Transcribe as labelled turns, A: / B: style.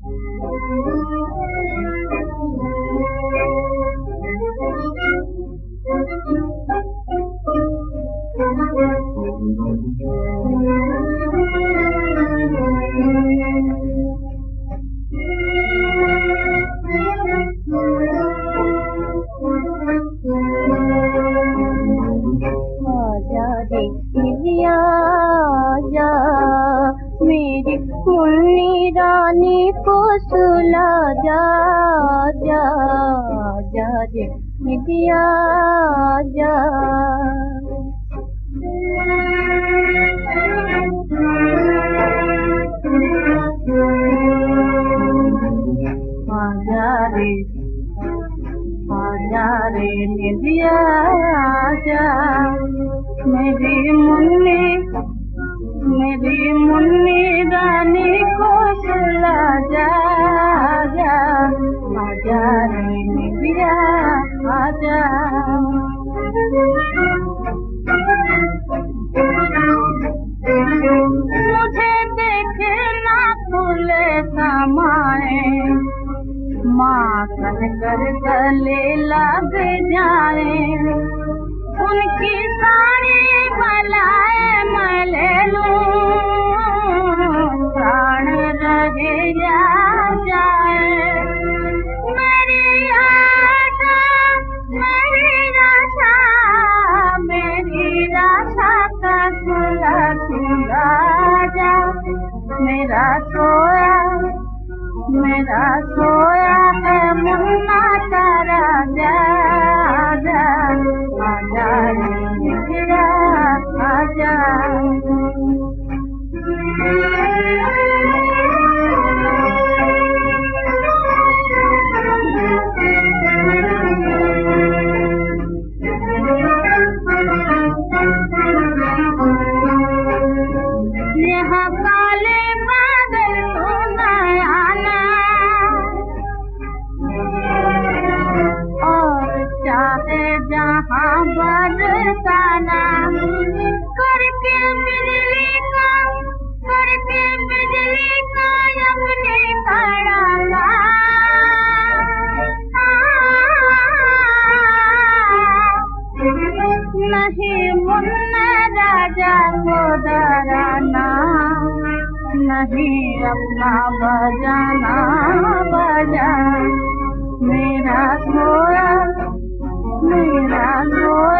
A: आजा मेरी मुन्नी रानी को सुला जा जा जा रे निधिया जा। आजा रे निधिया आजा मेरी मुन्नी रानी को सुला जा जा। आजा रे निधिया आजा। मुझे देखे ना फूले समाए माखन कर गले लग जाए। उनकी साड़ी मलाए मैं ले लूं प्राण रहे या जाए। मेरी आशा का झूला झूला जा। मेरा सोया है मुन्ना तारा जा जा। आजा रे निधिया आजा। यहाँ काले बादल तो न आना और चाहे जहाँ बरसाना। करके बिजली का अपने खड़ांगा। नहीं मुन्ना राजा को डराना नहीं अपना बजाना बजा। मेरा सोया